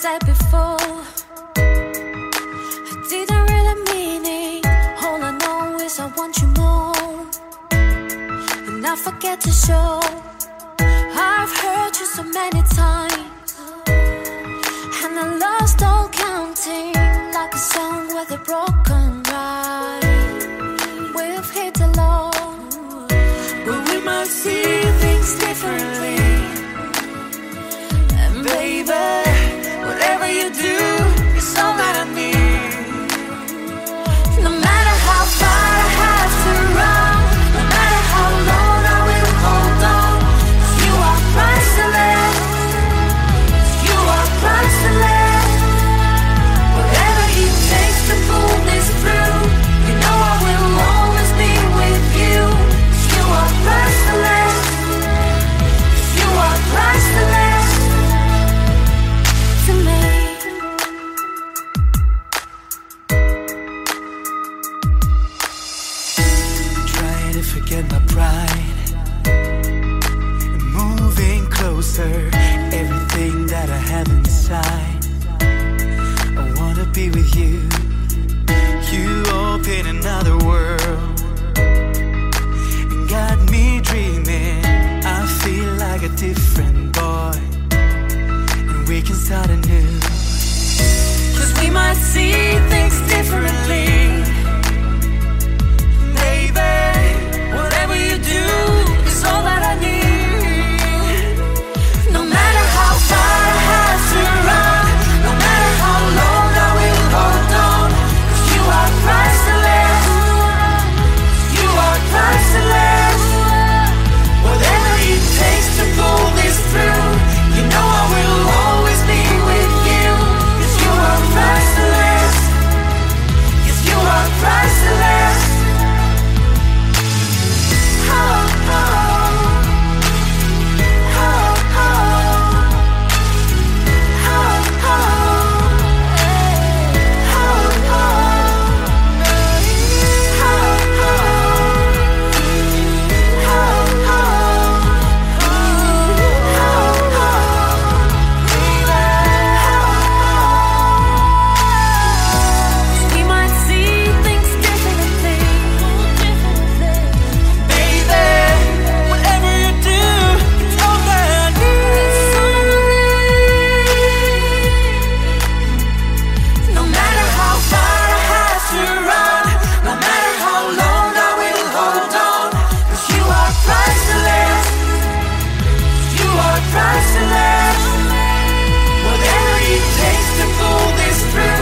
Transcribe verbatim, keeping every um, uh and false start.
said before, I didn't really mean it. All I know is I want you more, and I forget to show. I've heard you so many times, and I lost all counting, like a song with a broken rhyme. We've hit the low, but we might see things differently. And baby, whatever you do is all that I need. No matter how far I have to run, no matter how long I will hold on, 'cause you are priceless, 'cause you are priceless. Whatever it takes to pull this through, you know I will always be with you. 'Cause you are priceless, 'cause you are priceless to me. Trying to forget my pride, moving closer, everything that I have inside. I wanna be with you. You open another world and got me dreaming. I feel like a different boy, and we can start anew. 'Cause we might see things differently. Baby, whatever you do is all that I need. No matter how far I have to run, no matter how long I will hold on, 'cause you are priceless, you are priceless. Whatever it takes to pull this through, you know I will always be with you. 'Cause you are priceless, 'cause you are priceless. Oh, oh, oh, oh, oh, oh, we might see things differently. Baby, whatever you do, it's all that I need. No matter how far I have to run, no matter how long I will hold on, 'cause you are priceless, you are priceless. Whatever it takes to pull this through,